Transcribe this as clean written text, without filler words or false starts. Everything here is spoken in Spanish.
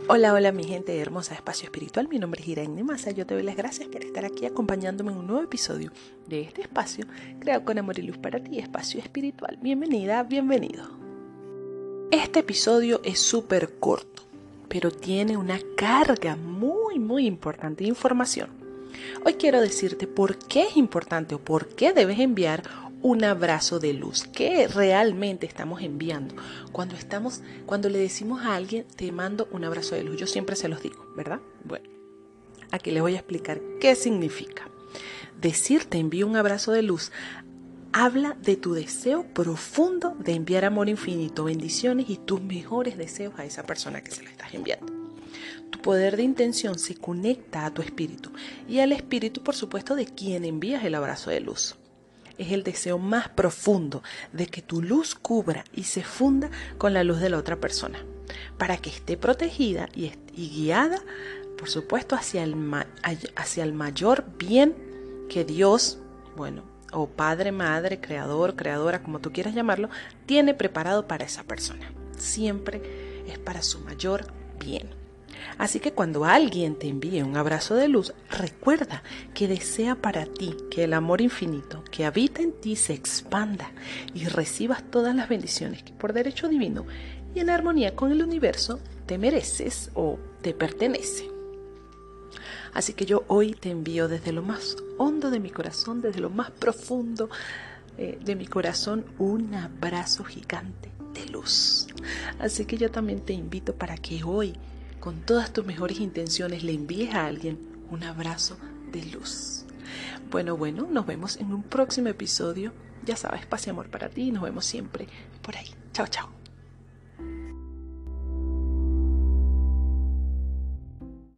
Hola, hola mi gente hermosa de Espacio Espiritual, mi nombre es Irene Massa. Yo te doy las gracias por estar aquí acompañándome en un nuevo episodio de este espacio creado con amor y luz para ti, Espacio Espiritual. Bienvenida, bienvenido. Este episodio es súper corto, pero tiene una carga muy importante de información. Hoy quiero decirte por qué es importante o por qué debes enviar un abrazo de luz. ¿Qué realmente estamos enviando? Cuando le decimos a alguien, te mando un abrazo de luz. Yo siempre se los digo, ¿verdad? Bueno, aquí les voy a explicar qué significa. Decir te envío un abrazo de luz habla de tu deseo profundo de enviar amor infinito, bendiciones y tus mejores deseos a esa persona que se la estás enviando. Tu poder de intención se conecta a tu espíritu y al espíritu, por supuesto, de quien envías el abrazo de luz. Es el deseo más profundo de que tu luz cubra y se funda con la luz de la otra persona, para que esté protegida y guiada, por supuesto, hacia el mayor bien que Dios, o Padre, Madre, Creador, Creadora, como tú quieras llamarlo, tiene preparado para esa persona. Siempre es para su mayor bien. Así que cuando alguien te envíe un abrazo de luz, recuerda que desea para ti que el amor infinito que habita en ti se expanda y recibas todas las bendiciones que por derecho divino y en armonía con el universo te mereces o te pertenece. Así que yo hoy te envío desde lo más hondo de mi corazón, desde lo más profundo de mi corazón, un abrazo gigante de luz. Así que yo también te invito para que hoy, con todas tus mejores intenciones, le envíes a alguien un abrazo de luz. Bueno, nos vemos en un próximo episodio. Ya sabes, paz y amor para ti y nos vemos siempre por ahí. Chao, chao.